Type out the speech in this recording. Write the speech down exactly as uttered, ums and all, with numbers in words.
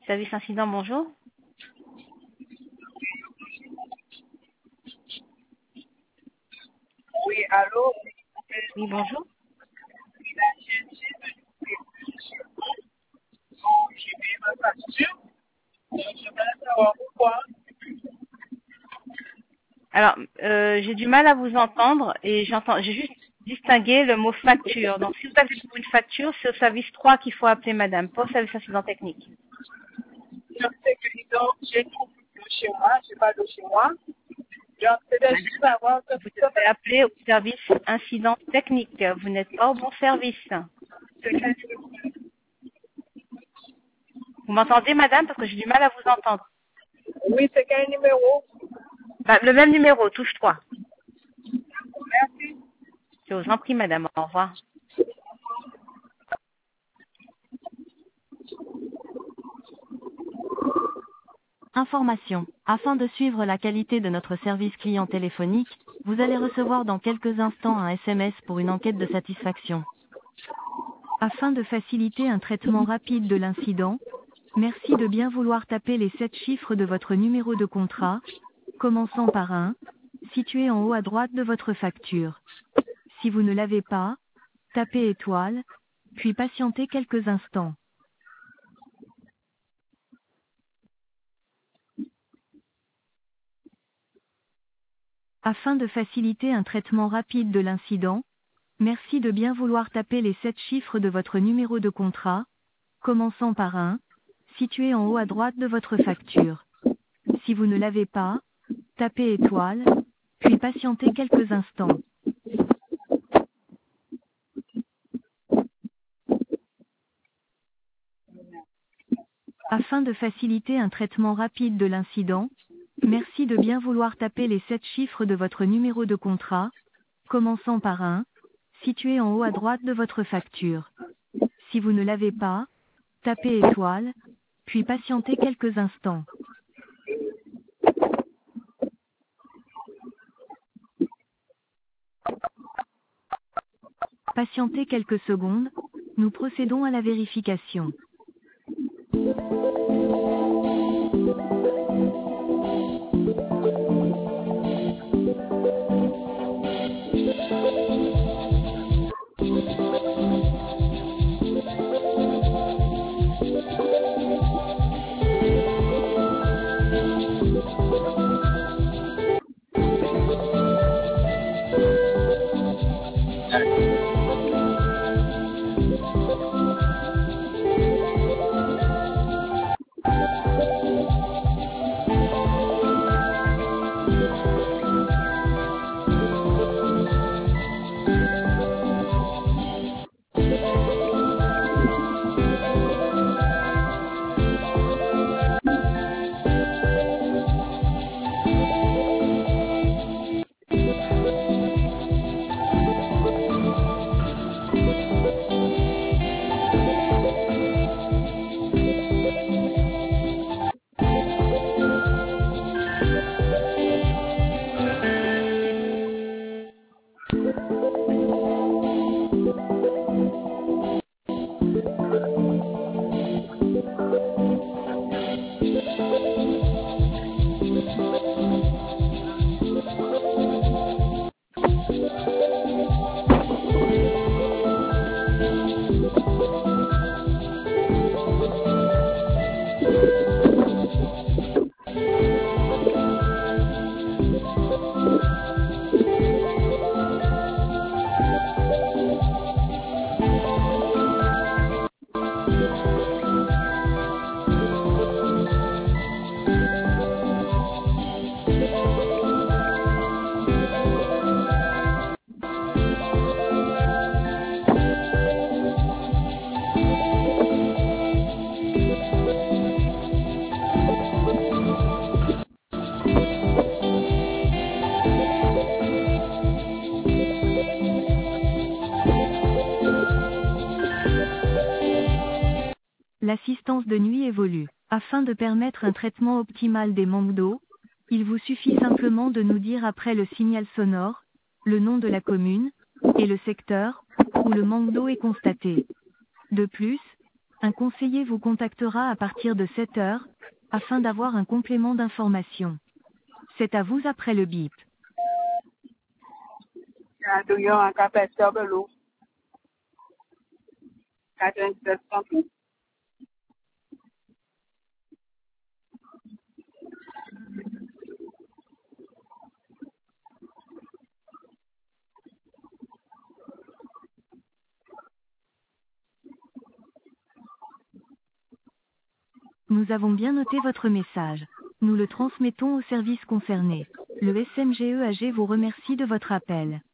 Service incident, bonjour. Oui, allô? Oui, bonjour. Il a cherché de j'ai payé ma facture. Donc, je voudrais savoir pourquoi. Alors, euh, j'ai du mal à vous entendre et j'entends, j'ai juste distingué le mot facture. Donc, si vous avez pour une facture, c'est au service trois qu'il faut appeler madame, pas au service incident technique. Je sais que donc, j'ai tout de chez moi, j'ai pas de chez moi. Donc, c'est Madame, juste savoir ce vous que ça devez appeler au service incident technique. Vous n'êtes pas au bon service. c'est quel numéro. Vous m'entendez, madame, parce que j'ai du mal à vous entendre. Oui, c'est quel numéro? Bah, le même numéro, touche trois. Merci. Je vous en prie, madame. Au revoir. Information. Afin de suivre la qualité de notre service client téléphonique, vous allez recevoir dans quelques instants un S M S pour une enquête de satisfaction. Afin de faciliter un traitement rapide de l'incident, merci de bien vouloir taper les sept chiffres de votre numéro de contrat, commençant par un, situé en haut à droite de votre facture. Si vous ne l'avez pas, tapez étoile, puis patientez quelques instants. Afin de faciliter un traitement rapide de l'incident, merci de bien vouloir taper les sept chiffres de votre numéro de contrat, commençant par un, situé en haut à droite de votre facture. Si vous ne l'avez pas, tapez étoile, puis patientez quelques instants. Afin de faciliter un traitement rapide de l'incident, merci de bien vouloir taper les sept chiffres de votre numéro de contrat, commençant par un, situé en haut à droite de votre facture. Si vous ne l'avez pas, tapez étoile, puis patientez quelques instants. Patientez quelques secondes, nous procédons à la vérification. L'assistance de nuit évolue. Afin de permettre un traitement optimal des manques d'eau, il vous suffit simplement de nous dire après le signal sonore, le nom de la commune, et le secteur, où le manque d'eau est constaté. De plus, Un conseiller vous contactera à partir de sept heures, afin d'avoir un complément d'information. C'est à vous après le bip. Quand il y a un café de l'eau, quatre-vingt-dix-sept centimes. Nous avons bien noté votre message. Nous le transmettons au service concerné. Le S M G E A G vous remercie de votre appel.